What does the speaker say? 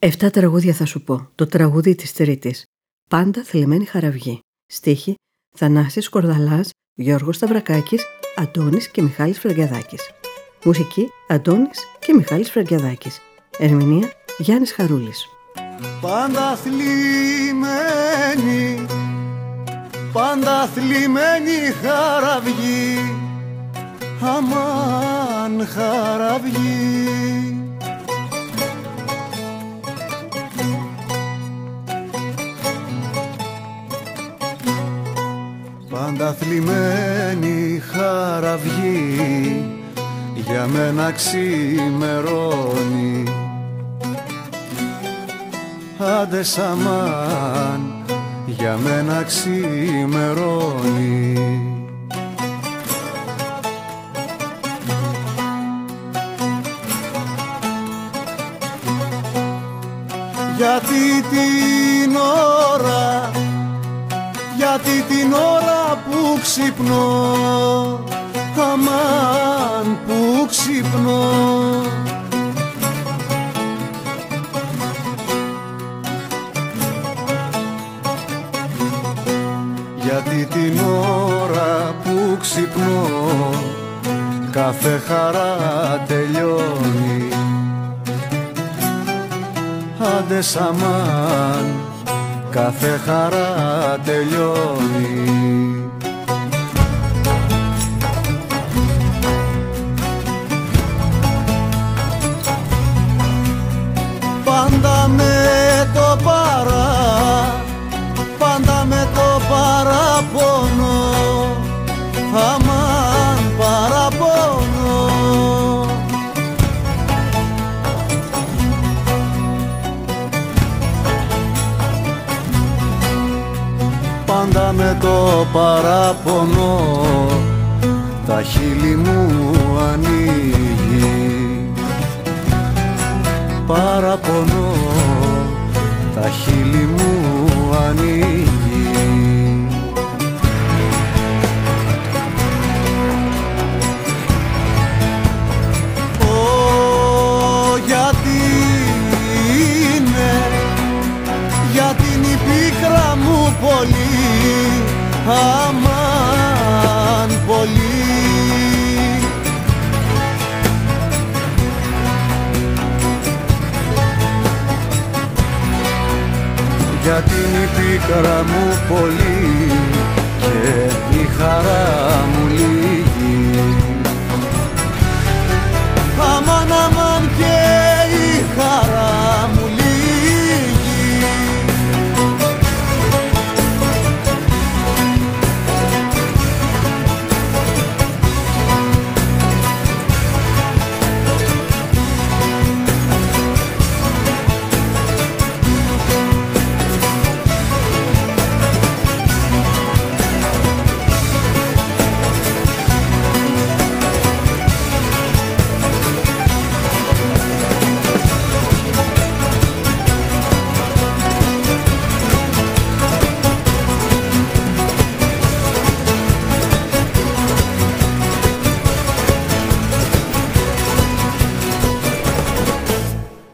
7 τραγούδια θα σου πω. Το τραγούδι της Τρίτης. Πάντα θλιμμένη χαραυγή. Στίχοι Θανάσης Κορδαλάς, Γιώργος Σταυρακάκης, Αντώνης και Μιχάλης Φραγκιαδάκης. Μουσική Αντώνης και Μιχάλης Φραγκιαδάκης. Ερμηνεία Γιάννης Χαρούλης. Πάντα θλιμμένη, πάντα θλιμμένη χαραυγή, αμάν χαραυγή. Πάντα θλιμμένη χαραυγή, για μένα ξημερώνει. Άντε σαμάν, για μένα ξημερώνει. Γιατί την ώρα που ξυπνώ, αμάν που ξυπνώ, γιατί την ώρα που ξυπνώ, κάθε χαρά τελειώνει. Άντε σαμάν, κάθε χαρά τελειώνει. Πάντα με το πάντα με το παραπονό, αμάν παραπονό. Πάντα με το παραπονό, τα χείλη μου ανοίγει. Παραπονό, τα χείλη μου ανοίγει. Γιατί είναι η πίκρα μου πολύ, αμάν πολύ. Γιατί είναι η πίκρα μου πολύ και η χαρά